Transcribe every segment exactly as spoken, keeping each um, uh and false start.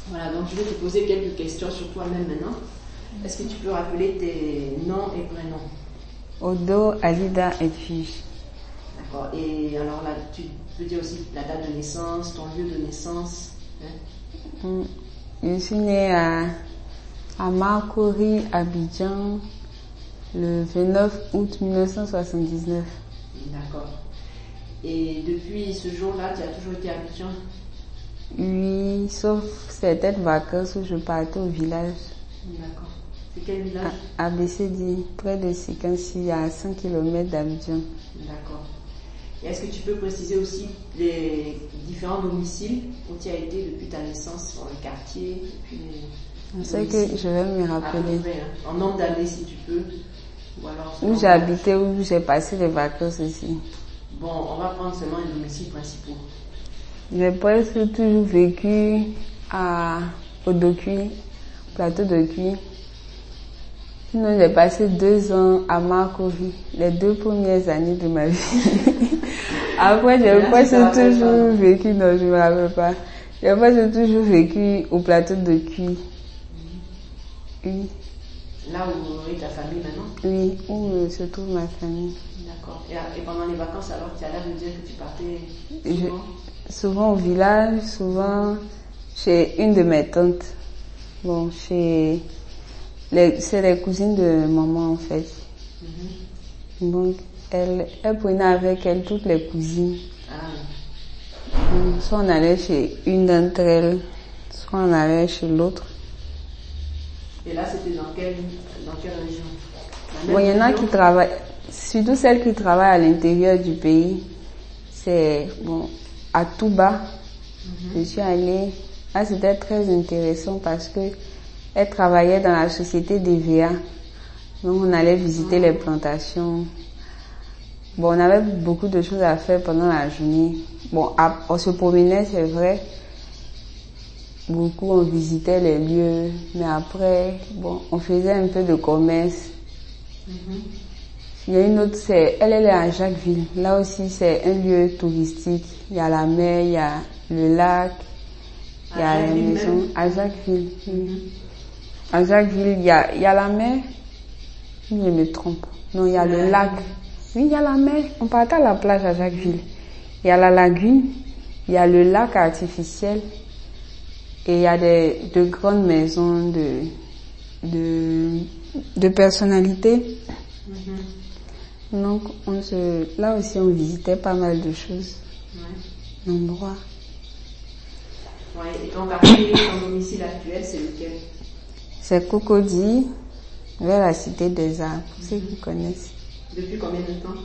Voilà, donc je vais te poser quelques questions sur toi-même maintenant. Est-ce que tu peux rappeler tes noms et prénoms? Odo Alida Edwige. D'accord. Et alors là, tu peux dire aussi la date de naissance, ton lieu de naissance, hein? Je suis née à, à Marcory, Abidjan, le vingt-neuf août mille neuf cent soixante-dix-neuf. D'accord. Et depuis ce jour-là, tu as toujours été à Abidjan? Oui, sauf certaines vacances où je partais au village. D'accord. C'est quel village? À B C D, près de Sikansi, à cinq kilomètres d'Abidjan. D'accord. Et est-ce que tu peux préciser aussi les différents domiciles où tu as été depuis ta naissance, dans le quartier, depuis les... C'est que je vais me rappeler. Près, hein. En nombre d'années si tu peux. Ou alors où j'ai habité, où j'ai passé les vacances aussi. Bon, on va prendre seulement les domiciles principaux. J'ai presque toujours vécu à Odo-Cuir, plateau de Cuir. Sinon, j'ai passé deux ans à Marcory, les deux premières années de ma vie. Après, j'ai presque toujours vécu, non, je ne me rappelle pas. J'ai presque toujours vécu au plateau de Cuir. Oui. Là où est ta famille maintenant? Oui, où se trouve ma famille. D'accord. Et, et pendant les vacances, alors, tu as l'air de dire que tu partais souvent? Je, souvent au village, souvent chez une de mes tantes. Bon, chez... Les, c'est les cousines de maman en fait. Mm-hmm. Donc, elle, elle prenait avec elle toutes les cousines. Ah. Soit on allait chez une d'entre elles, soit on allait chez l'autre. Et là, c'était dans quelle, dans quelle région? Bon, il y en a qui travaillent, surtout celles qui travaillent à l'intérieur du pays. C'est, bon, à Touba. Mm-hmm. Je suis allée. Là, c'était très intéressant parce que elle travaillait dans la société d'E V A. Donc, on allait visiter les plantations. Bon, on avait beaucoup de choses à faire pendant la journée. Bon, on se promenait, c'est vrai. Beaucoup, on visitait les lieux. Mais après, bon, on faisait un peu de commerce. Mm-hmm. Il y a une autre, c'est, elle, elle est à Jacquesville. Là aussi, c'est un lieu touristique. Il y a la mer, il y a le lac, il y a la maison. À Jacquesville. Mm-hmm. À Jacquesville, il y a, il y a la mer. Je me trompe. Non, il y a le lac. Oui, il y a la mer. On partait à la plage à Jacquesville. Il y a la lagune. Il y a le lac artificiel. Et il y a des, de grandes maisons de, de, de personnalités. Mm-hmm. Donc, on se, là aussi, on visitait pas mal de choses. Ouais. D'endroits. Ouais, et ton quartier, ton domicile actuel, c'est lequel? C'est Cocody, vers la Cité des Arts, pour ceux qui connaissent. Depuis combien de temps?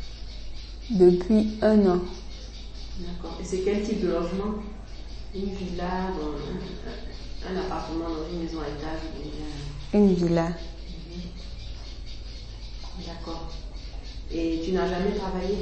Depuis un an. D'accord. Et c'est quel type de logement? Une villa, un, un appartement dans une maison à étage? Une villa. Mm-hmm. D'accord. Et tu n'as jamais travaillé?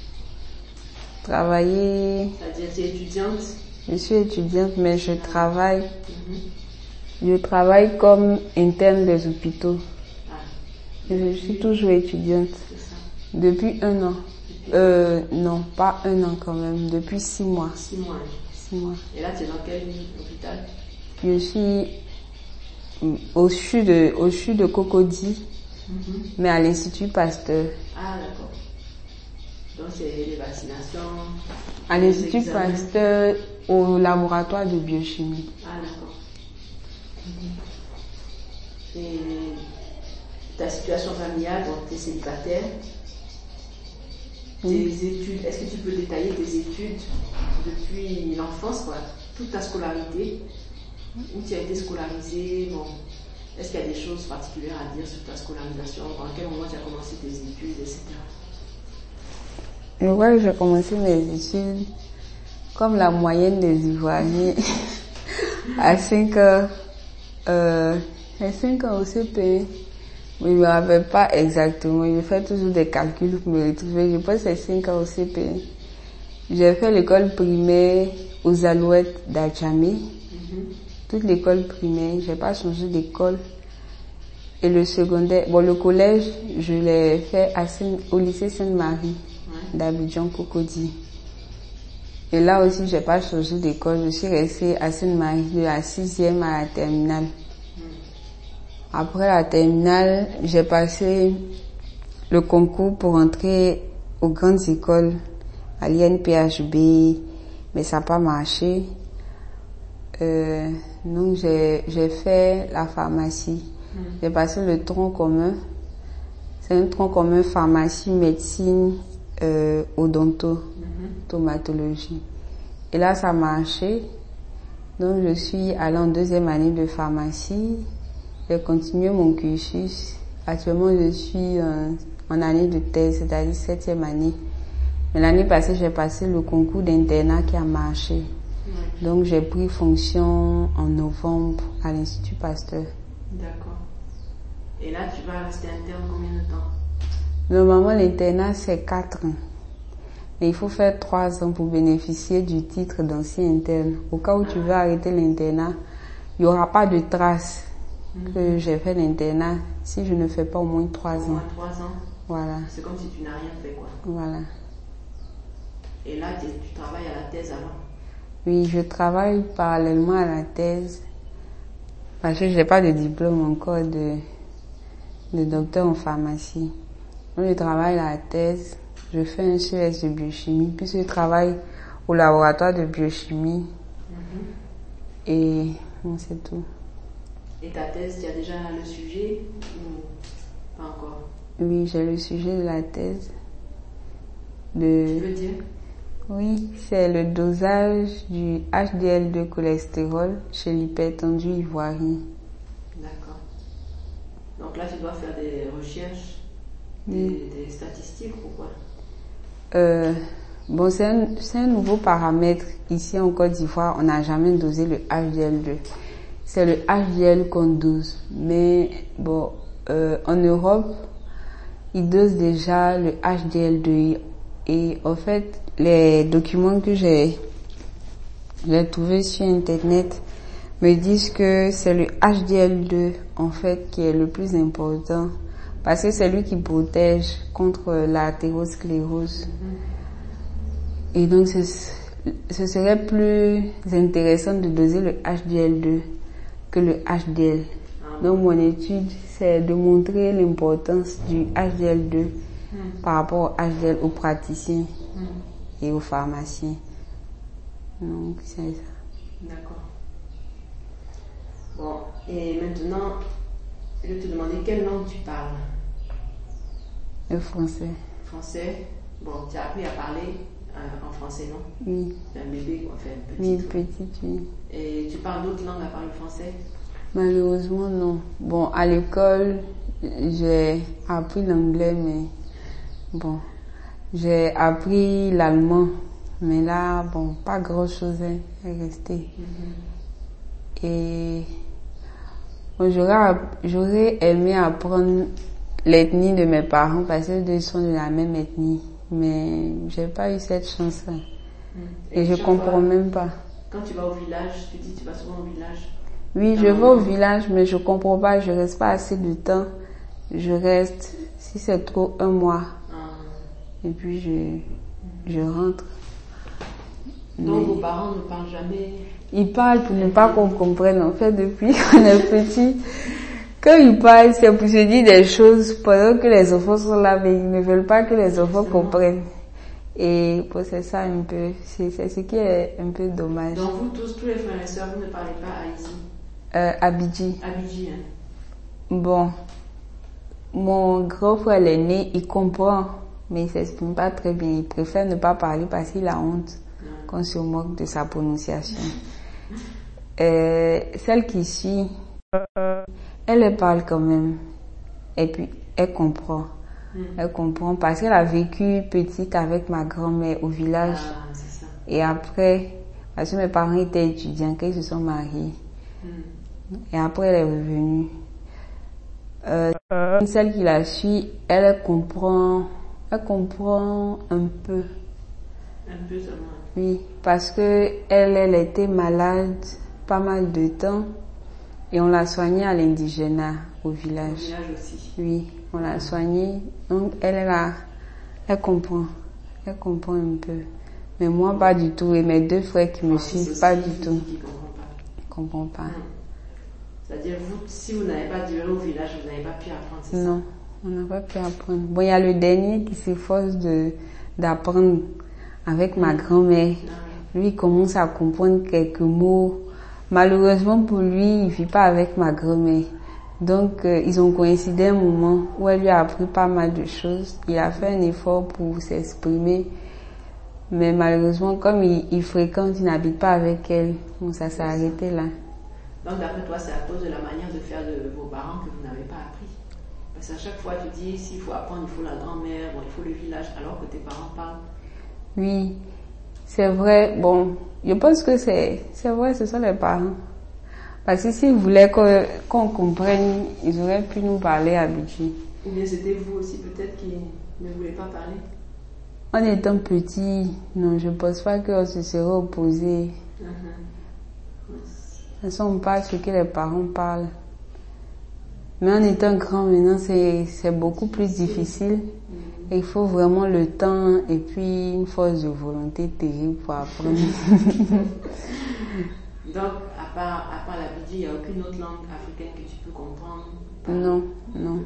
Travailler. C'est-à-dire, tu es étudiante? Je suis étudiante, mais je travaille. Mm-hmm. Je travaille comme interne des hôpitaux. Ah. Je suis toujours étudiante. C'est ça. Depuis un an. Depuis euh, non, pas un an quand même. Depuis six mois. Six mois. Six mois. Et là, tu es dans quel hôpital? Je suis au C H U de, au C H U de Cocody, mm-hmm. mais à l'Institut Pasteur. Ah, d'accord. Donc, c'est les vaccinations? À l'Institut Pasteur, au laboratoire de biochimie. Ah, d'accord. Et ta situation familiale, donc tu es célibataire, tes oui. études, est-ce que tu peux détailler tes études depuis l'enfance, quoi, toute ta scolarité, où tu as été scolarisé, bon, est-ce qu'il y a des choses particulières à dire sur ta scolarisation, à quel moment tu as commencé tes études, et cetera. Je crois que j'ai commencé mes études comme la moyenne des Ivoiriens à cinq ans. Euh, à cinq ans au C P. Mais je ne me rappelle pas exactement. Je fais toujours des calculs pour me retrouver. Je pense que c'est cinq ans au C P. J'ai fait l'école primaire aux Alouettes d'Adjamé. Mm-hmm. Toute l'école primaire. Je n'ai pas changé d'école. Et le secondaire, bon, le collège, je l'ai fait à Saint, au lycée Sainte-Marie, ouais. d'Abidjan Cocody. Et là aussi, j'ai pas changé d'école. Je suis restée à Sainte-Marie de la sixième à la terminale. Après la terminale, j'ai passé le concours pour entrer aux grandes écoles, à l'I N P H B, mais ça n'a pas marché. Euh, donc j'ai, j'ai fait la pharmacie. Mmh. J'ai passé le tronc commun. C'est un tronc commun pharmacie, médecine, euh, odonto, mmh. stomatologie. Et là, ça a marché. Donc je suis allée en deuxième année de pharmacie. J'ai continué mon cursus. Actuellement, je suis en, en année de thèse, c'est-à-dire septième année. Mais l'année passée, j'ai passé le concours d'internat qui a marché. Ouais. Donc, j'ai pris fonction en novembre à l'Institut Pasteur. D'accord. Et là, tu vas rester interne combien de temps? Normalement, l'internat, c'est quatre ans. Mais il faut faire trois ans pour bénéficier du titre d'ancien interne. Au cas où ah. tu veux arrêter l'internat, il n'y aura pas de trace mm-hmm. que j'ai fait l'internat si je ne fais pas au moins trois ans. Au moins trois ans. Voilà. C'est comme si tu n'as rien fait, quoi. Voilà. Et là, tu, tu travailles à la thèse alors? Oui, je travaille parallèlement à la thèse parce que je n'ai pas de diplôme encore de, de docteur en pharmacie. Donc, je travaille à la thèse, je fais un C E S de biochimie, puis je travaille au laboratoire de biochimie. Mm-hmm. Et bon, c'est tout. Et ta thèse, tu as déjà le sujet ou pas encore? Oui, j'ai le sujet de la thèse. De... Tu peux dire? Oui, c'est le dosage du H D L deux cholestérol chez l'hypertendu ivoirien. D'accord. Donc là, tu dois faire des recherches, des, oui. des statistiques ou quoi? euh, Bon, c'est un, c'est un nouveau paramètre. Ici en Côte d'Ivoire, on n'a jamais dosé le H D L deux. C'est le H D L qu'on dose. Mais bon, euh, en Europe, ils dosent déjà le H D L deux. Et en fait, les documents que j'ai, j'ai trouvés sur Internet me disent que c'est le H D L deux, en fait, qui est le plus important. Parce que c'est lui qui protège contre l'artériosclérose. Mm-hmm. Et donc, ce, ce serait plus intéressant de doser le H D L deux que le H D L. Ah. Donc, mon étude, c'est de montrer l'importance du H D L deux mm. par rapport au H D L aux praticiens mm. et aux pharmaciens. Donc, c'est ça. D'accord. Bon, et maintenant, je vais te demander quelle langue tu parles? Le français. Français. Bon, tu as appris à parler euh, en français, non? Oui. Tu es un bébé, quoi, enfin, petite. Oui, petite, oui. Et tu parles d'autres langues à part le français? Malheureusement, non. Bon, à l'école, j'ai appris l'anglais, mais bon, j'ai appris l'allemand. Mais là, bon, pas grand-chose est resté. Mm-hmm. Et bon, j'aurais, j'aurais aimé apprendre l'ethnie de mes parents parce qu'ils sont de la même ethnie. Mais j'ai pas eu cette chance-là. Mm. Et, Et je comprends fois, même pas. Quand tu vas au village, tu dis tu vas souvent au village? Oui, je vais au village, mais je comprends pas. Je reste pas assez de temps. Je reste, si c'est trop, un mois. Ah. Et puis je, mm. je rentre. Donc mais vos parents ne parlent jamais? Ils parlent pour ne pas qu'on comprenne. En fait, depuis qu'on est petit, quand ils parlent, c'est pour se dire des choses pendant que les enfants sont là, mais ils ne veulent pas que les enfants comprennent. Et bon, c'est ça un peu, c'est, c'est ce qui est un peu dommage. Donc vous tous, tous les frères et sœurs, vous ne parlez pas haïti? Euh, Abidji. Abidji, hein. Bon, mon grand frère l'aîné, il comprend, mais il s'exprime pas très bien. Il préfère ne pas parler parce qu'il a honte qu'on se moque de sa prononciation. euh, celle qui suit, elle, elle parle quand même. Et puis, elle comprend. Mm. Elle comprend parce qu'elle a vécu petite avec ma grand-mère au village. Ah, c'est ça. Et après, parce que mes parents étaient étudiants, quand ils se sont mariés. Mm. Et après, elle est revenue. Euh, celle qui la suit, elle, elle comprend, elle comprend un peu. Un peu seulement. Oui, parce que elle, elle était malade pas mal de temps et on l'a soignée à l'indigénat au village. Au village aussi. Oui, on l'a soignée. Donc elle, elle, a, elle comprend, elle comprend un peu. Mais moi, pas du tout. Et mes deux frères qui me Ah, suivent, pas du tout. Qui ne comprend pas. Je comprends pas. Hum. C'est-à-dire, vous, si vous n'avez pas duré au village, vous n'avez pas pu apprendre, c'est ça? Non, on n'a pas pu apprendre. Bon, il y a le dernier qui s'efforce de, d'apprendre avec ma grand-mère. Ah, Lui, il commence à comprendre quelques mots. Malheureusement pour lui, il vit pas avec ma grand-mère. Donc, euh, ils ont coïncidé un moment où elle lui a appris pas mal de choses. Il a fait un effort pour s'exprimer. Mais malheureusement, comme il, il fréquente, il n'habite pas avec elle. Bon, ça s'est arrêté là. donc, d'après toi, c'est à cause de la manière de faire de vos parents que vous n'avez pas appris. Parce qu'à chaque fois, tu dis, s'il faut apprendre, il faut la grand-mère, bon, il faut le village, alors que tes parents parlent. Oui, c'est vrai. Bon, je pense que c'est, c'est vrai, ce sont les parents. Parce que s'ils voulaient que, qu'on comprenne, ils auraient pu nous parler à Bidji. Ou bien c'était vous aussi peut-être qui ne voulez pas parler. En étant petit, non, je pense pas qu'on se serait opposé. Uh-huh. Ce ne sont pas ce que les parents parlent. Mais en étant grand maintenant, c'est, c'est beaucoup plus difficile. Il faut vraiment le temps et puis une force de volonté terrible pour apprendre. Donc, à part, à part la Bidji, il n'y a aucune autre langue africaine que tu peux comprendre? Non, non.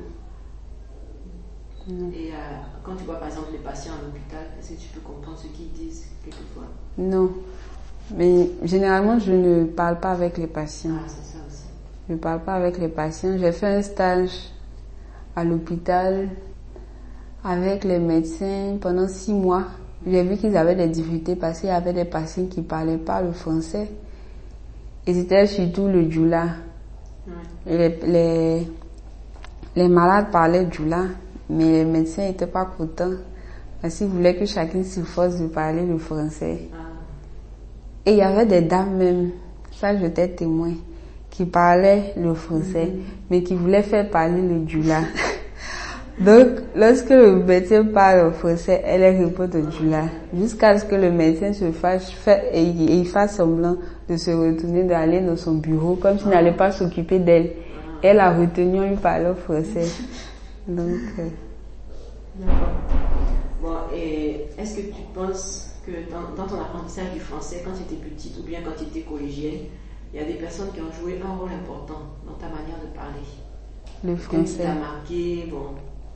non. Et euh, quand tu vois par exemple les patients à l'hôpital, est-ce que tu peux comprendre ce qu'ils disent quelquefois? Non. Mais généralement, je ne parle pas avec les patients. Ah, c'est ça aussi. Je ne parle pas avec les patients. J'ai fait un stage à l'hôpital avec les médecins pendant six mois. J'ai vu qu'ils avaient des difficultés parce qu'il y avait des patients qui ne parlaient pas le français. Et c'était surtout le djoula. Oui. Les, les, les malades parlaient djoula, mais les médecins n'étaient pas contents parce qu'ils voulaient que chacun s'efforce de parler le français. Ah. Et il y avait des dames même, ça j'étais témoin, qui parlaient le français, mm-hmm. mais qui voulaient faire parler le djoula. Donc, lorsque le médecin parle en français, elle répond au djoula, jusqu'à ce que le médecin se fâche fait, et, et il fasse semblant de se retourner, d'aller dans son bureau, comme s'il n'allait pas s'occuper d'elle. Elle a retenu, on lui parlait en français. Donc, euh... D'accord. Bon, et est-ce que tu penses que dans, dans ton apprentissage du français, quand tu étais petite ou bien quand tu étais collégienne, il y a des personnes qui ont joué un rôle important dans ta manière de parler? Le français. Qui t'a marqué, bon.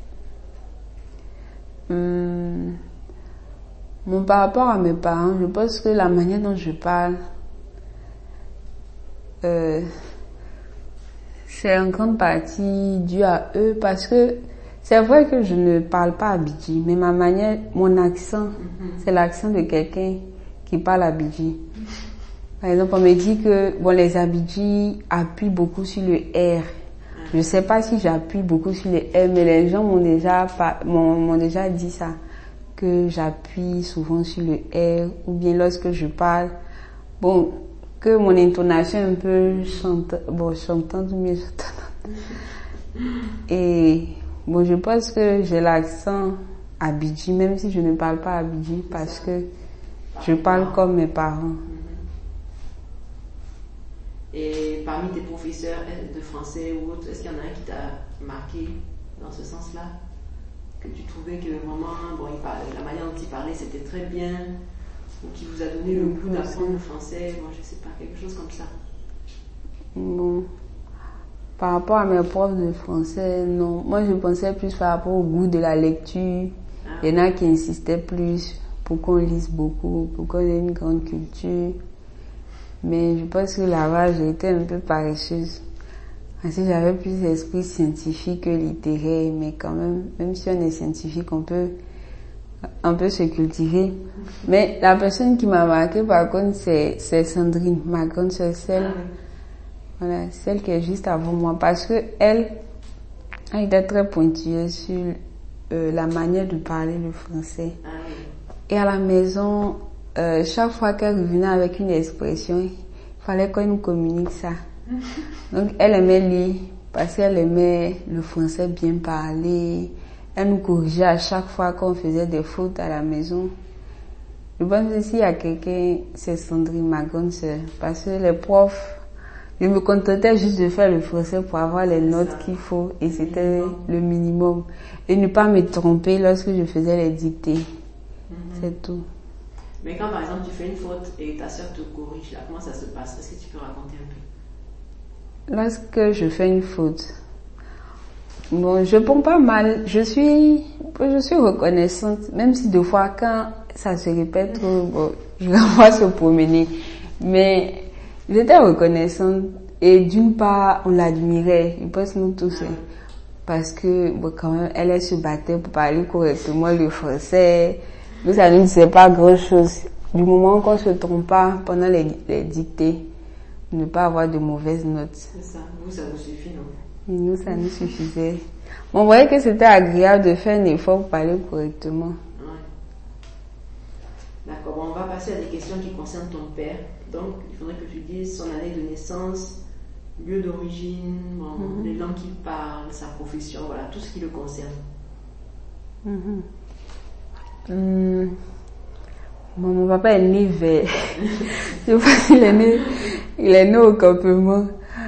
Hum, bon, par rapport à mes parents, je pense que la manière dont je parle, euh, c'est en grande partie dû à eux parce que c'est vrai que je ne parle pas abidji, mais ma manière, mon accent, mm-hmm. c'est l'accent de quelqu'un qui parle abidji. Par exemple, on me dit que bon, les abidji appuient beaucoup sur le R. Je sais pas si j'appuie beaucoup sur les R, mais les gens m'ont déjà, m'ont, m'ont déjà dit ça, que j'appuie souvent sur le R, ou bien lorsque je parle, bon, que mon intonation est un peu chante, bon, chantante ou mieux chantante. Et bon, je pense que j'ai l'accent abidji, même si je ne parle pas abidji, parce que je parle comme mes parents. Et parmi tes professeurs de français ou autres, est-ce qu'il y en a un qui t'a marqué dans ce sens-là? Que tu trouvais que vraiment, bon, il parlait, la manière dont il parlait, c'était très bien, ou qui vous a donné le goût d'apprendre le français, bon, je sais pas, quelque chose comme ça? Bon, par rapport à mes profs de français, non. Moi, je pensais plus par rapport au goût de la lecture. Ah. Il y en a qui insistaient plus pour qu'on lise beaucoup, pour qu'on ait une grande culture. Mais je pense que là-bas, j'ai été un peu paresseuse. Parce que j'avais plus d'esprit scientifique que littéraire. Mais quand même, même si on est scientifique, on peut, on peut se cultiver. Mais la personne qui m'a marqué, par contre, c'est, c'est Sandrine, ma grande sœur, celle, voilà, celle qui est juste avant moi. Parce que elle, elle était très pointilleuse sur euh, la manière de parler le français. Et à la maison, Euh, chaque fois qu'elle revenait avec une expression, il fallait qu'on nous communique ça. Donc elle aimait lire parce qu'elle aimait le français bien parler. Elle nous corrigeait à chaque fois qu'on faisait des fautes à la maison. Je pense que s'il y a quelqu'un, c'est Sandrine, ma grande sœur. Parce que les profs, je me contentais juste de faire le français pour avoir les notes qu'il faut et c'était le minimum. Et ne pas me tromper lorsque je faisais les dictées. Mm-hmm. C'est tout. Mais quand par exemple tu fais une faute et ta soeur te corrige, là, comment ça se passe? Est-ce que tu peux raconter un peu? Lorsque je fais une faute, bon, je prends pas mal. Je suis, je suis reconnaissante, même si deux fois quand ça se répète, bon, je la vois se promener. Mais j'étais reconnaissante et d'une part, on l'admirait. Je pense nous tous, hein, parce que bon, quand même, elle, elle se battait pour parler correctement le français. Nous, ça ne nous disait pas grand-chose. Du moment qu'on se trompe pas pendant les, les dictées, ne pas avoir de mauvaises notes. C'est ça. Vous, ça vous suffit, non? Et nous, ça nous suffisait. On voyait que c'était agréable de faire un effort pour parler correctement. Ouais. D'accord. Bon, on va passer à des questions qui concernent ton père. Donc, il faudrait que tu dises son année de naissance, lieu d'origine, bon, mm-hmm. les langues qu'il parle, sa profession, voilà, tout ce qui le concerne. Mm-hmm. Hum, bon, mon papa est né vers, je sais pas s'il est né, il est né au campement.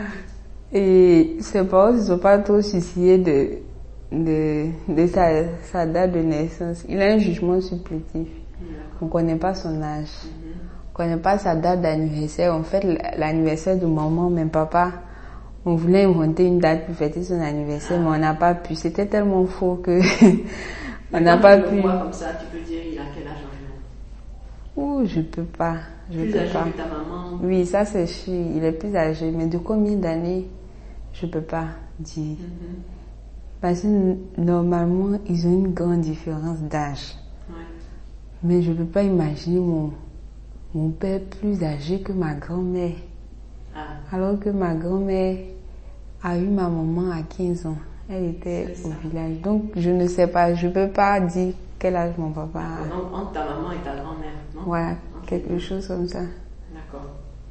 Et ses parents ne se sont pas trop souciés de, de, de sa, sa date de naissance. Il a un jugement supplétif. On ne connaît pas son âge. On ne connaît pas sa date d'anniversaire. En fait, l'anniversaire de maman, même papa, on voulait inventer une date pour fêter son anniversaire, mais on n'a pas pu. C'était tellement faux que on n'a pas pu. Comme ça, tu peux dire il a quel âge environ? Ouh, je peux pas. Je plus peux âgé pas. que ta maman? Oui, ça c'est sûr. Il est plus âgé, mais de combien d'années? Je peux pas dire. Mm-hmm. Parce que normalement, ils ont une grande différence d'âge. Ouais. Mais je peux pas imaginer mon, mon père plus âgé que ma grand-mère. Ah. Alors que ma grand-mère a eu ma maman à quinze ans. Elle était au village. Donc, je ne sais pas, je peux pas dire quel âge mon papa a. Donc, entre ta maman et ta grand-mère, non? Voilà, okay. Quelque chose comme ça. D'accord.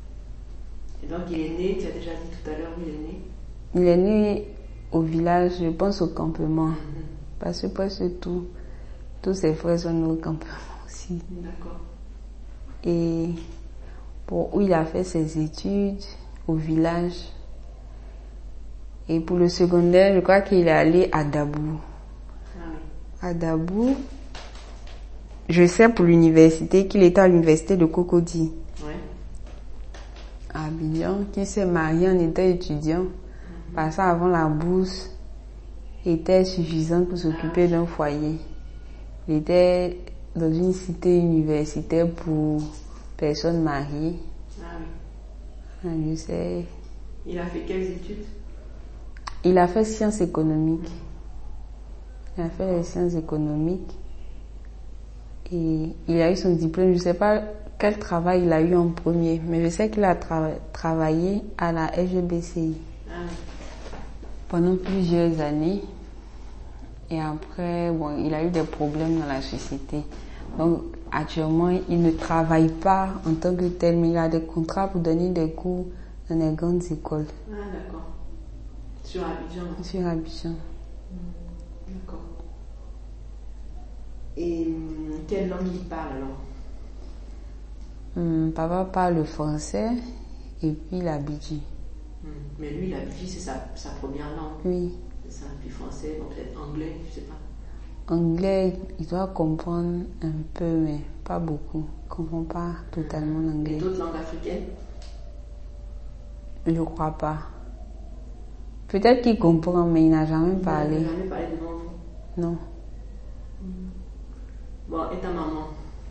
Et donc, il est né, tu as déjà dit tout à l'heure où il est né? Il est né au village, je pense au campement. Mm-hmm. Parce que presque tout, tous ses frères sont nés au campement aussi. D'accord. Et pour où il a fait ses études, au village. Et pour le secondaire, je crois qu'il est allé à Dabou. Ah oui. À Dabou, je sais pour l'université qu'il était à l'université de Cocody. Oui. À Abidjan, qu'il s'est marié en étant étudiant. Mm-hmm. Parce qu'avant la bourse était suffisante pour s'occuper ah. d'un foyer. Il était dans une cité universitaire pour personnes mariées. Ah oui. Ah, je sais. Il a fait quelles études? Il a fait sciences économiques. Il a fait les sciences économiques. Et il a eu son diplôme. Je ne sais pas quel travail il a eu en premier, mais je sais qu'il a tra- travaillé à la F G B C I ah. pendant plusieurs années. Et après, bon, il a eu des problèmes dans la société. Donc, actuellement, il ne travaille pas en tant que tel, mais il a des contrats pour donner des cours dans les grandes écoles. Ah, d'accord. Sur Abidjan? Sur Abidjan. Mmh, d'accord. Et hum, quelle langue il parle alors? Hum, papa parle le français et puis l'abidji. Hum, mais lui, l'abidji, c'est sa, sa première langue? Oui. C'est ça, puis français, bon, peut-être anglais, je sais pas. Anglais, il doit comprendre un peu, mais pas beaucoup. Il ne comprend pas totalement l'anglais. Et d'autres langues africaines? Je ne crois pas. Peut-être qu'il comprend, mais il n'a jamais parlé. Il n'a jamais parlé devant vous? Non. Mmh. Bon, et ta maman?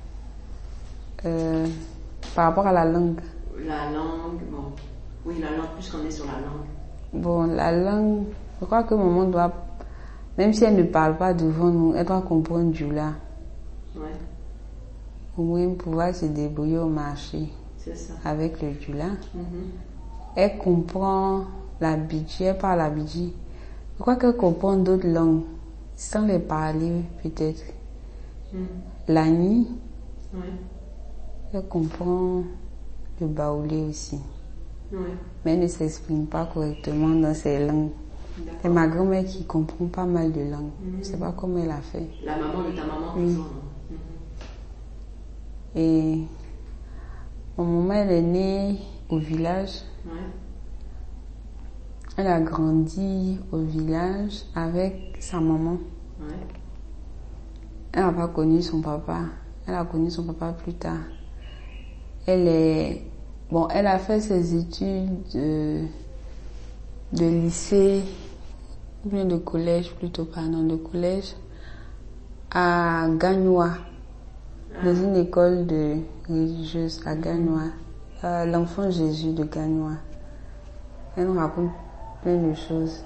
euh, Par rapport à la langue? La langue, bon. Oui, la langue, puisqu'on est sur la langue. Bon, la langue, je crois que maman doit, même si elle ne parle pas devant nous, elle doit comprendre du là. Ouais. Au moins pouvoir se débrouiller au marché. C'est ça. Avec le dula. Mm-hmm. Elle comprend l'abidji, elle parle l'abidji. Je crois qu'elle comprend d'autres langues, sans les parler peut-être. Mm. L'ani, ouais. Elle comprend le baoulé aussi. Ouais. Mais elle ne s'exprime pas correctement dans ces langues. C'est ma grand-mère qui comprend pas mal de langues. Mm-hmm. Je ne sais pas comment elle a fait. La maman de ta maman, oui. Toujours, mm-hmm. Et mon maman, elle est née au village. Ouais. Elle a grandi au village avec sa maman. Ouais. Elle n'a pas connu son papa. Elle a connu son papa plus tard. Elle est, bon, elle a fait ses études de, de lycée, ou bien de collège plutôt, pardon, de collège à Gagnoa, ah. dans une école de religieuse à Gagnoa, euh, l'enfant Jésus de Gagnoa. Elle nous raconte plein de choses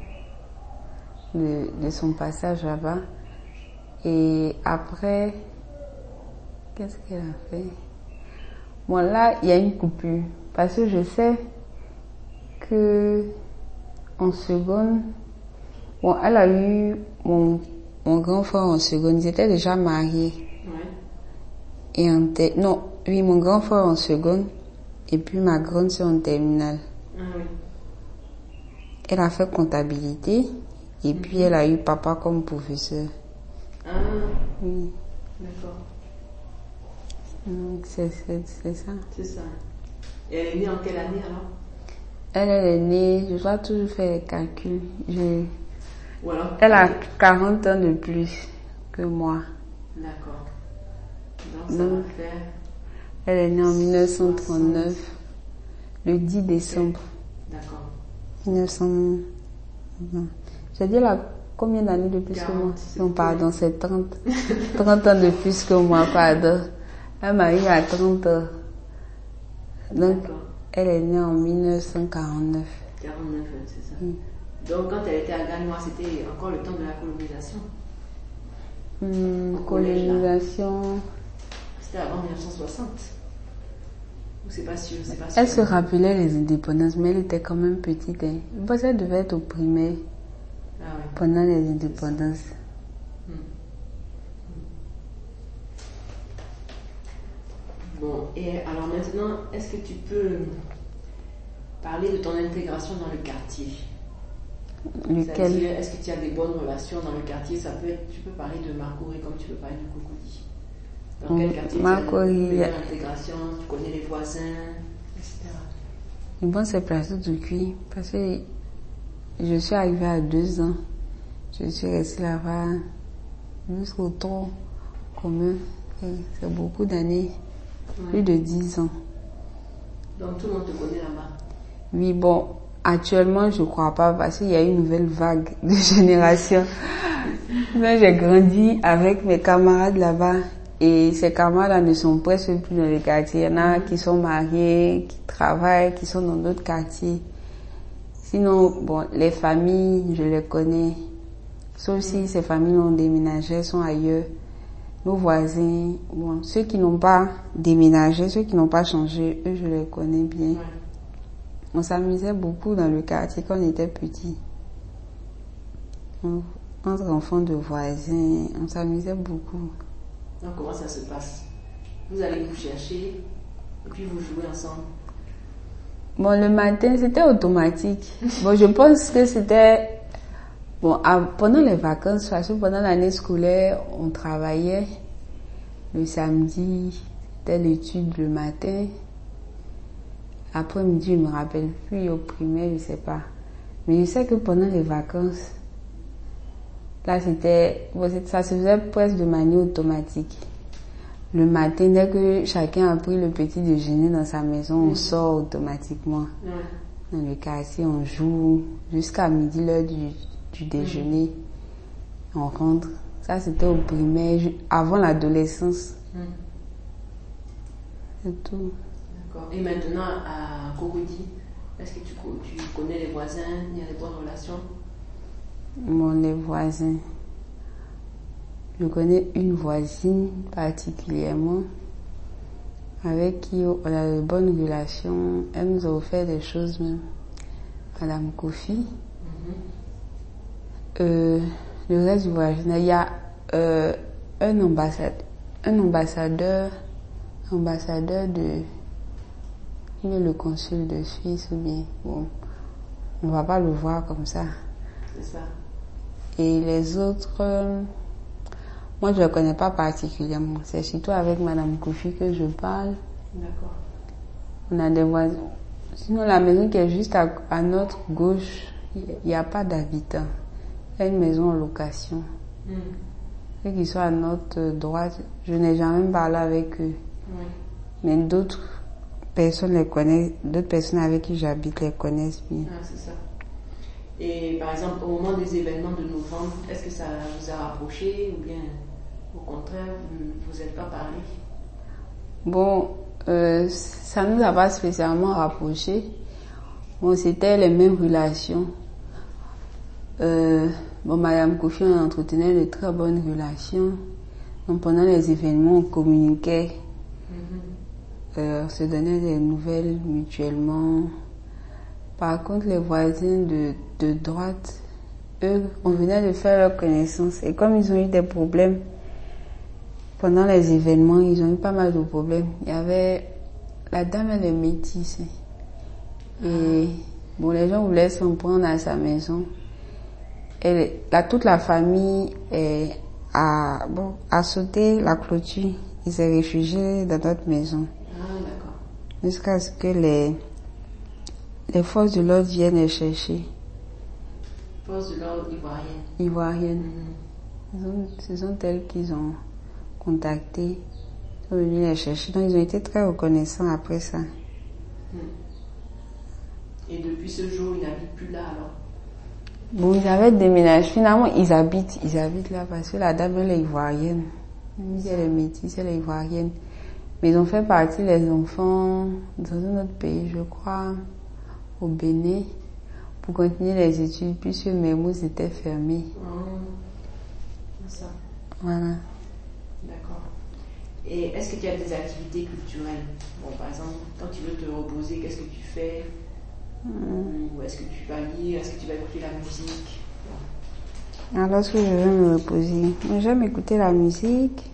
de, de son passage là-bas. Et après, qu'est-ce qu'elle a fait? Bon, là, il y a une coupure. Parce que je sais que en seconde, bon, elle a eu mon, mon grand frère en seconde. Ils étaient déjà mariés. Ouais. Et en ter- non, oui, mon grand frère en seconde. Et puis ma grande sœur en terminale. Ah, oui. Elle a fait comptabilité. Et mm-hmm. puis elle a eu papa comme professeur. Ah, oui. D'accord. Donc c'est, c'est, c'est ça. C'est ça. Et elle est née en quelle année alors? Elle, elle est née, je dois toujours faire les calculs. Je... Ou alors, elle a quarante ans de plus que moi. D'accord. Donc ça Donc, va faire... Elle est née en dix-neuf cent trente-neuf, le dix décembre. D'accord. dix-neuf cents... J'ai dit là, combien d'années de plus quarante, que moi? Non, pardon, c'est trente. trente ans de plus que moi, pardon. Elle m'a eu à trente ans. Donc, d'accord. Elle est née en dix-neuf cent quarante-neuf. quarante-neuf, c'est ça. Oui. Donc, quand elle était à Gagnoa, c'était encore le temps de la colonisation. Hum, colonisation. Collège, c'était avant dix-neuf cent soixante. Ou c'est pas sûr, c'est pas sûr. Elle se rappelait les indépendances, mais elle était quand même petite. Hein. Je pense qu'elle devait être au primaire ah ouais. pendant les indépendances. Hum. Bon, et alors maintenant, est-ce que tu peux parler de ton intégration dans le quartier? Lequel? C'est-à-dire, est-ce que tu as des bonnes relations dans le quartier? Ça peut être, tu peux parler de Marcory comme tu peux parler de Cocody. Dans quel quartier tu as une meilleure intégration? Tu connais les voisins, et cetera. Bon, c'est Plateau du Cuir, parce que je suis arrivée à deux ans. Je suis restée là-bas jusqu'au tronc commun. C'est beaucoup d'années. Ouais. Plus de dix ans. Donc tout le monde te connaît là-bas? Oui, bon, actuellement je crois pas parce qu'il y a une nouvelle vague de génération. Mais j'ai grandi avec mes camarades là-bas et ces camarades ne sont presque plus dans le quartier. Il y en a qui sont mariés, qui travaillent, qui sont dans d'autres quartiers. Sinon, bon, les familles, je les connais. Sauf si ces familles ont déménagé, sont ailleurs. Nos voisins, bon, ceux qui n'ont pas déménagé, ceux qui n'ont pas changé, eux, je les connais bien. Ouais. On s'amusait beaucoup dans le quartier quand on était petits. Entre enfants de voisins, on s'amusait beaucoup. Donc, comment ça se passe? Vous allez vous chercher et puis vous jouez ensemble? Bon, le matin, c'était automatique. Bon, je pense que c'était... Bon, à, pendant les vacances, parce que pendant l'année scolaire, on travaillait. Le samedi, c'était l'étude le matin. Après-midi, je ne me rappelle plus, au primaire, je ne sais pas. Mais je sais que pendant les vacances, là, c'était, bon, ça se faisait presque de manière automatique. Le matin, dès que chacun a pris le petit déjeuner dans sa maison, on sort automatiquement. Dans le quartier, on joue jusqu'à midi, l'heure du du déjeuner, mmh. on rentre. Ça, c'était au primaire, avant l'adolescence. Mmh. C'est tout. D'accord. Et maintenant, à Cocody, est-ce que tu, tu connais les voisins? Il y a des bonnes relations? Bon, les voisins. Je connais une voisine particulièrement avec qui on a de bonnes relations. Elle nous a offert des choses même. Madame Kofi. Mmh. Euh, le reste du voyage, il y a euh, un ambassadeur, un ambassadeur, ambassadeur de, il est le consul de Suisse ou bien, bon, on va pas le voir comme ça. C'est ça. Et les autres, euh, moi je ne connais pas particulièrement. C'est surtout avec Madame Kofi que je parle. D'accord. On a des voisins. Sinon la maison qui est juste à, à notre gauche, il n'y a pas d'habitants. Il y a une maison en location. Mmh. ceux qui sont à notre droite, je n'ai jamais parlé avec eux. Oui. Mais d'autres personnes les connaissent, d'autres personnes avec qui j'habite les connaissent bien. Ah, c'est ça. Et par exemple, au moment des événements de novembre, est-ce que ça vous a rapproché ou bien au contraire, vous ne vous êtes pas parlé? Bon, euh, ça ne nous a pas spécialement rapprochés. Bon, c'était les mêmes relations. Euh, bon, Madame Kofi, on entretenait de très bonnes relations. Donc, pendant les événements, on communiquait. Mm-hmm. euh, on se donnait des nouvelles mutuellement. Par contre, les voisins de, de droite, eux, on venait de faire leur connaissance. Et comme ils ont eu des problèmes pendant les événements, ils ont eu pas mal de problèmes. Il y avait... La dame, elle est métisse. Et bon, les gens voulaient s'en prendre à sa maison. Elle, là, toute la famille est, a, bon, a sauté la clôture. Ils s'est réfugiés dans notre maison. Ah, d'accord. Jusqu'à ce que les, les forces de l'ordre viennent les chercher. Forces de l'ordre ivoiriennes. Ivoiriennes. Mm-hmm. Ce sont elles qu'ils ont contactées. Ils sont venus les chercher. Donc, ils ont été très reconnaissants après ça. Mm. Et depuis ce jour, ils n'habitent plus là alors? Bon, ils avaient déménagé. Finalement, ils habitent, ils habitent là parce que la dame, elle est ivoirienne. Même si elle est métisse, elle est ivoirienne. Mais ils ont fait partie, les enfants, dans un autre pays, je crois, au Bénin, pour continuer les études, puisque Mermoz était fermé. Oh, c'est ça. Voilà. D'accord. Et est-ce que tu as des activités culturelles? Bon, par exemple, quand tu veux te reposer, qu'est-ce que tu fais? Ou est-ce que tu vas lire? Est-ce que tu vas écouter la musique? Alors, lorsque je veux me reposer, j'aime écouter la musique.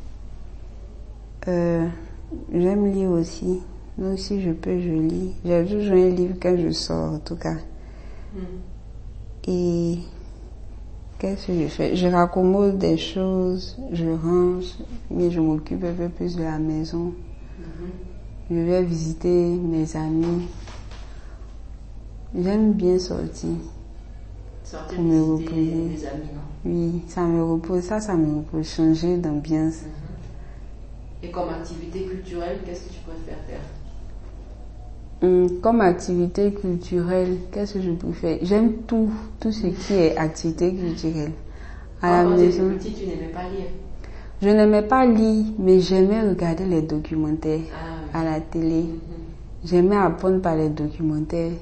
Euh, j'aime lire aussi. Donc, si je peux, je lis. J'ai toujours un livre quand je sors, en tout cas. Mm. Et qu'est-ce que je fais? Je raccommode des choses, je range, mais je m'occupe un peu plus de la maison. Mm-hmm. Je vais visiter mes amis. J'aime bien sortir. Sortir pour me reposer. Les amis, non? Oui, ça me repose. Ça, ça me repose. Changer d'ambiance. Mm-hmm. Et comme activité culturelle, qu'est-ce que tu préfères faire? Hum, comme activité culturelle, qu'est-ce que je préfère? J'aime tout, tout ce qui est activité culturelle. À la maison. Quand tu étais petite, tu n'aimais pas lire? Je n'aimais pas lire, mais j'aimais regarder les documentaires ah, oui. à la télé. Mm-hmm. J'aimais apprendre par les documentaires.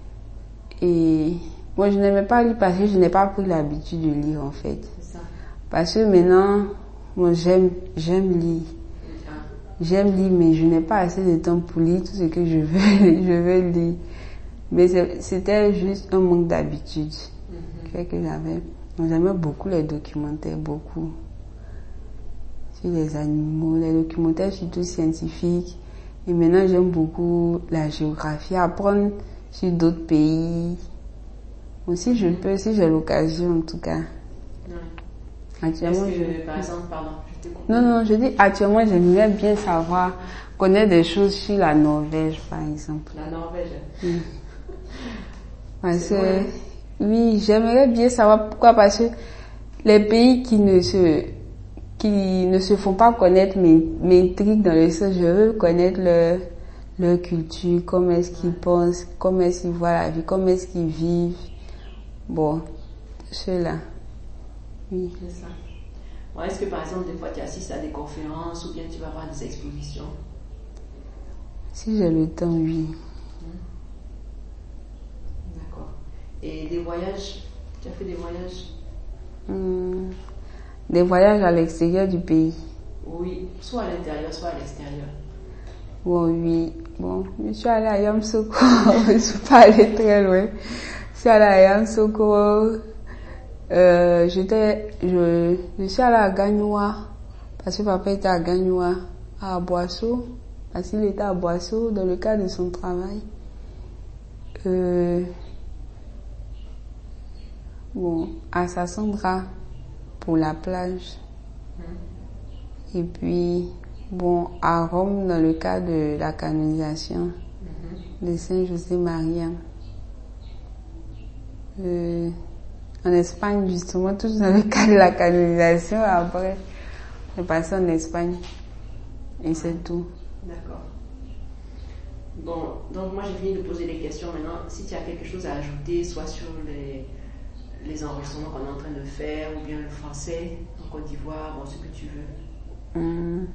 Et moi, je n'aimais pas lire parce que je n'ai pas pris l'habitude de lire, en fait. C'est ça. Parce que maintenant, moi, j'aime, j'aime lire. Ah. J'aime lire, mais je n'ai pas assez de temps pour lire tout ce que je veux, je veux lire. Mais c'était juste un manque d'habitude mm-hmm. que j'avais. J'aimais beaucoup les documentaires, beaucoup. Sur les animaux, les documentaires surtout scientifiques. Et maintenant, j'aime beaucoup la géographie, apprendre sur d'autres pays. Aussi, je peux, si j'ai l'occasion, en tout cas. Ouais. Actuellement, que, je... par exemple, pardon, je te comprends. Non, non, je dis actuellement, j'aimerais bien savoir, connaître des choses sur la Norvège, par exemple. La Norvège. Oui. Parce que, oui, j'aimerais bien savoir pourquoi, parce que les pays qui ne se, qui ne se font pas connaître m'intriguent dans le sens, je veux connaître leur, leur culture, comment est-ce qu'ils pensent, comment est-ce qu'ils voient la vie, comment est-ce qu'ils vivent. Bon, ceux-là. Oui. C'est ça. Bon, est-ce que par exemple, des fois tu assistes à des conférences ou bien tu vas voir des expositions? Si j'ai le temps, oui. Hum. D'accord. Et des voyages? Tu as fait des voyages? Hum. Des voyages à l'extérieur du pays? Oui, soit à l'intérieur, soit à l'extérieur. Bon, oui. Bon, je suis allée à Yamoussoukro. Je ne suis pas allée très loin. Je suis allée à Yamoussoukro. Euh, j'étais, je, je suis allée à Gagnoua. Parce que papa était à Gagnoua. À Boisseau. Parce qu'il était à Boisseau dans le cadre de son travail. Euh, bon, à Sassandra pour la plage. Mmh. Et puis, bon, à Rome dans le cadre de la canonisation mmh. de Saint-José-Maria. Euh, en Espagne, justement, tout dans le cadre de la canonisation. Après, est passé en Espagne. Et c'est tout. D'accord. Bon, donc moi j'ai fini de poser les questions. Maintenant, si tu as quelque chose à ajouter, soit sur les, les enregistrements qu'on est en train de faire, ou bien le français en Côte d'Ivoire, bon, ce que tu veux. Hum.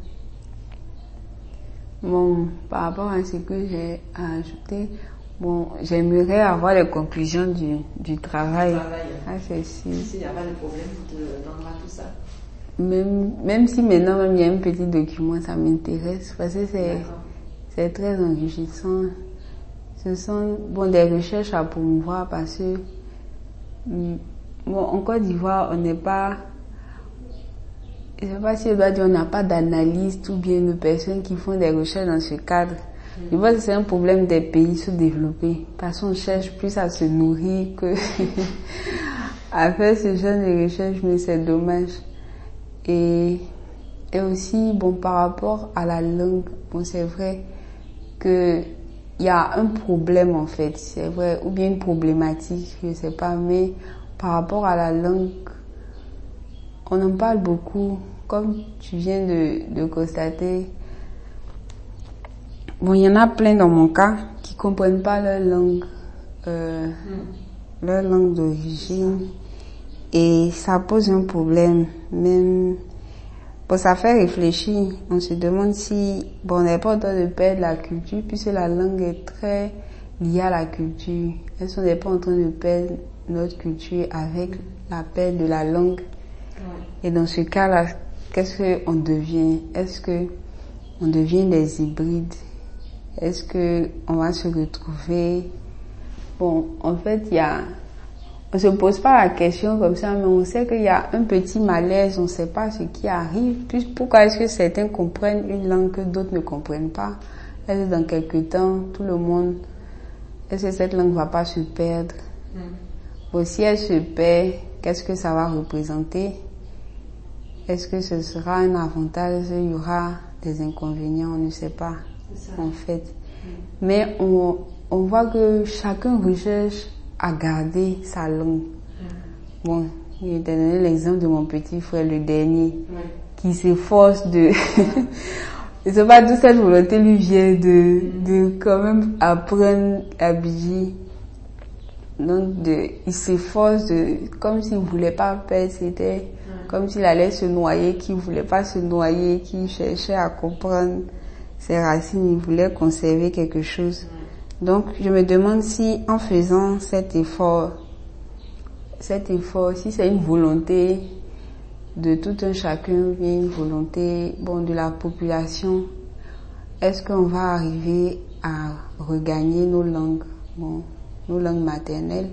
Bon, par rapport à ce que j'ai à ajouter, bon, j'aimerais avoir les conclusions du, du travail. Du travail. Ah, c'est sûr. S'il n'y a pas de problème, on te donnera tout ça. Même, même si maintenant même il y a un petit document, ça m'intéresse parce que c'est, c'est très enrichissant. Ce sont bon, des recherches à promouvoir parce que bon, en Côte d'Ivoire, on n'est pas, je ne sais pas si je dois dire, on n'a pas d'analystes ou bien de personnes qui font des recherches dans ce cadre. Je vois que c'est un problème des pays sous-développés parce qu'on cherche plus à se nourrir que à faire ce genre de recherche, mais c'est dommage. Et, et aussi, bon, par rapport à la langue, bon, c'est vrai que il y a un problème en fait, c'est vrai, ou bien une problématique, je sais pas, mais par rapport à la langue, on en parle beaucoup, comme tu viens de, de constater. Bon, il y en a plein dans mon cas qui comprennent pas leur langue, euh, mm. leur langue d'origine. Et ça pose un problème, même, bon, ça fait réfléchir. On se demande si, bon, on n'est pas en train de perdre la culture, puisque la langue est très liée à la culture. Est-ce qu'on n'est pas en train de perdre notre culture avec la perte de la langue? Ouais. Et dans ce cas-là, qu'est-ce qu'on devient? Est-ce que on devient des hybrides? Est-ce que on va se retrouver? Bon, en fait, il y a, on se pose pas la question comme ça, mais on sait qu'il y a un petit malaise, on sait pas ce qui arrive. Puis pourquoi est-ce que certains comprennent une langue que d'autres ne comprennent pas? Est-ce que dans quelques temps, tout le monde, est-ce que cette langue va pas se perdre? Mm. Bon, si elle se perd, qu'est-ce que ça va représenter? Est-ce que ce sera un avantage? Il y aura des inconvénients? On ne sait pas, en fait. Mm. Mais on, on voit que chacun recherche à garder sa langue. Mm. Bon, je vais te donner l'exemple de mon petit frère, le dernier, mm. qui s'efforce de... Je ne sais pas d'où cette volonté lui vient de, mm. de quand même apprendre à bouger. Donc, de, il s'efforce de, comme s'il ne voulait pas perdre, c'était mm. comme s'il allait se noyer, qu'il ne voulait pas se noyer, qu'il cherchait à comprendre ses racines, il voulait conserver quelque chose. Mm. Donc, je me demande si, en faisant cet effort, cet effort, si c'est une volonté de tout un chacun, bien une volonté, bon, de la population, est-ce qu'on va arriver à regagner nos langues, bon, nos langues maternelles?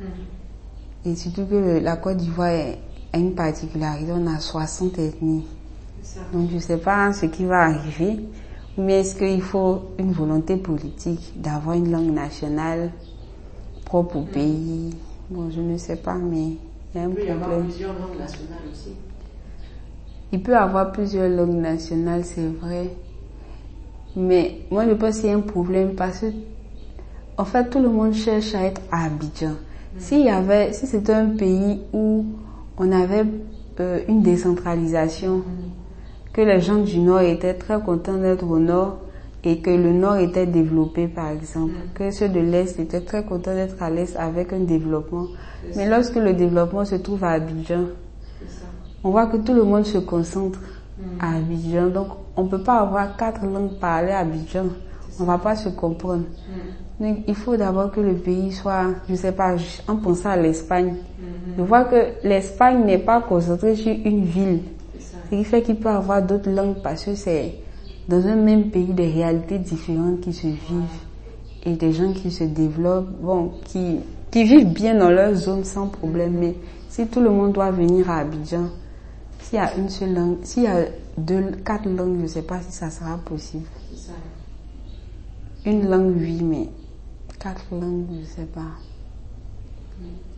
Mm. Et surtout que le, la Côte d'Ivoire a une particularité, on a soixante ethnies. Donc, je sais pas ce qui va arriver. Mais est-ce qu'il faut une volonté politique d'avoir une langue nationale propre au mmh. pays? Bon, je ne sais pas, mais il y a un il peut problème. Il peut y avoir plusieurs langues nationales aussi. Il peut y avoir plusieurs langues nationales, c'est vrai. Mais moi, je pense qu'il y a un problème parce que, en fait, tout le monde cherche à être à Abidjan. Mmh. S'il y avait, si c'était un pays où on avait euh, une décentralisation, mmh. que les gens du Nord étaient très contents d'être au Nord et que le Nord était développé, par exemple. Mm. Que ceux de l'Est étaient très contents d'être à l'Est avec un développement. C'est Mais ça. Lorsque le développement se trouve à Abidjan, on voit que tout le monde se concentre mm. à Abidjan. Donc, on ne peut pas avoir quatre langues parlées à Abidjan. On ne va pas se comprendre. Mm. Donc, il faut d'abord que le pays soit, je ne sais pas, en pensant à l'Espagne. Mm-hmm. Je vois que l'Espagne n'est pas concentrée sur une ville. Ce qui fait qu'il peut avoir d'autres langues parce que c'est dans un même pays des réalités différentes qui se vivent et des gens qui se développent, bon, qui, qui vivent bien dans leur zone sans problème. Mais si tout le monde doit venir à Abidjan, s'il y a une seule langue, s'il y a deux, quatre langues, je ne sais pas si ça sera possible. Une langue, oui, mais quatre langues, je ne sais pas.